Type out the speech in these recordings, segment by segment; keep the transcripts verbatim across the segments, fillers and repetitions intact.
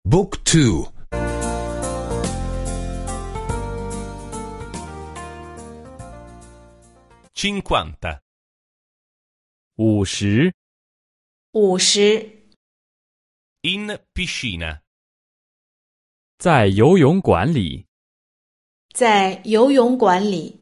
Book two. cinquanta. 五十， 五十， In piscina. 在游泳馆里。 在游泳馆里。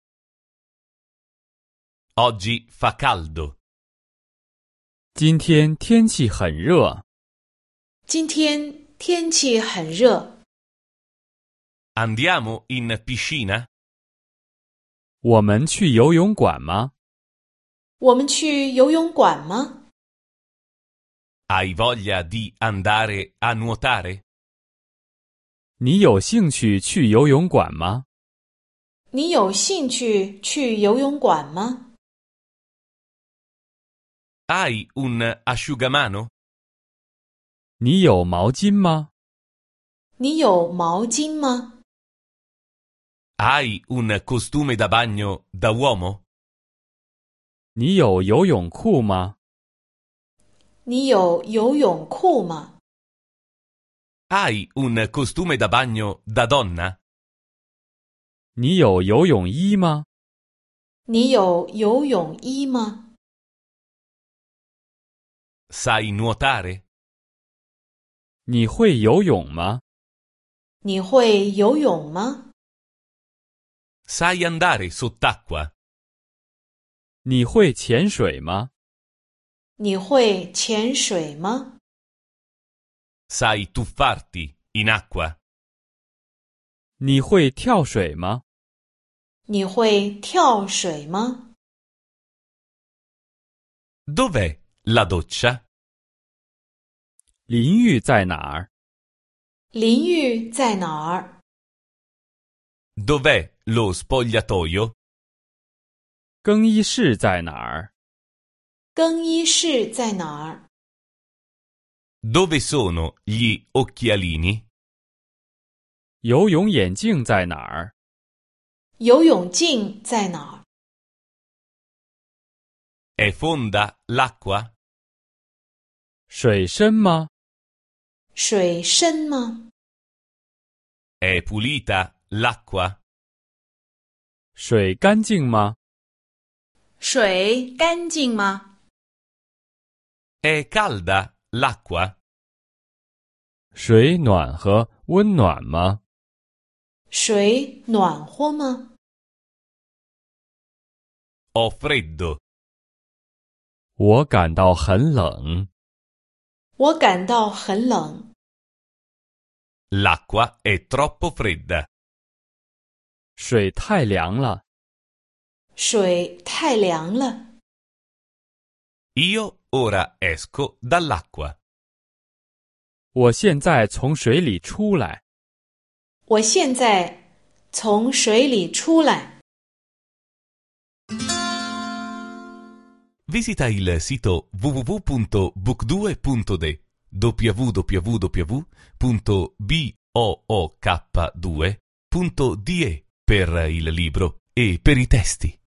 Oggi fa caldo. 今天天气很热。 今天天气很热。 Andiamo in piscina? 我们去游泳馆吗？ 我们去游泳馆吗？ Hai voglia di andare a nuotare? 你有兴趣去游泳馆吗？ 你有兴趣去游泳馆吗？ Hai un asciugamano? 你有毛巾吗？ 你有毛巾吗？ Hai un costume da bagno da uomo? 你有游泳裤吗？ 你有游泳裤吗？ Hai un costume da bagno da donna? 你有游泳衣吗？ 你有游泳衣吗？ Sai nuotare? 你会游泳吗？ 你会游泳吗？ Sai andare sott'acqua? 你会潜水吗？ 你会潜水吗？ Sai tuffarti in acqua? 你会跳水吗？ 你会跳水吗？ Dov'è la doccia? 淋浴在哪儿？ 淋浴在哪儿？ Dov'è lo spogliatoio? 更衣室在哪儿？ 更衣室在哪儿？ Dove sono gli occhialini? 游泳眼镜在哪儿？ 游泳镜在哪儿？ È fonda l'acqua? 水深吗？ 水深吗？ È pulita l'acqua? 水干净吗？ 水干净吗？ È calda l'acqua? 水暖和温暖吗？ 水暖和吗？ Ho freddo. 我感到很冷。 我感到很冷。 L'acqua è troppo fredda. 水太凉了。 水太凉了。 Io ora esco dall'acqua. 我现在从水里出来。 我现在从水里出来。 Visita il sito w w w punto book due punto d w w w punto book due punto d e per il libro e per i testi.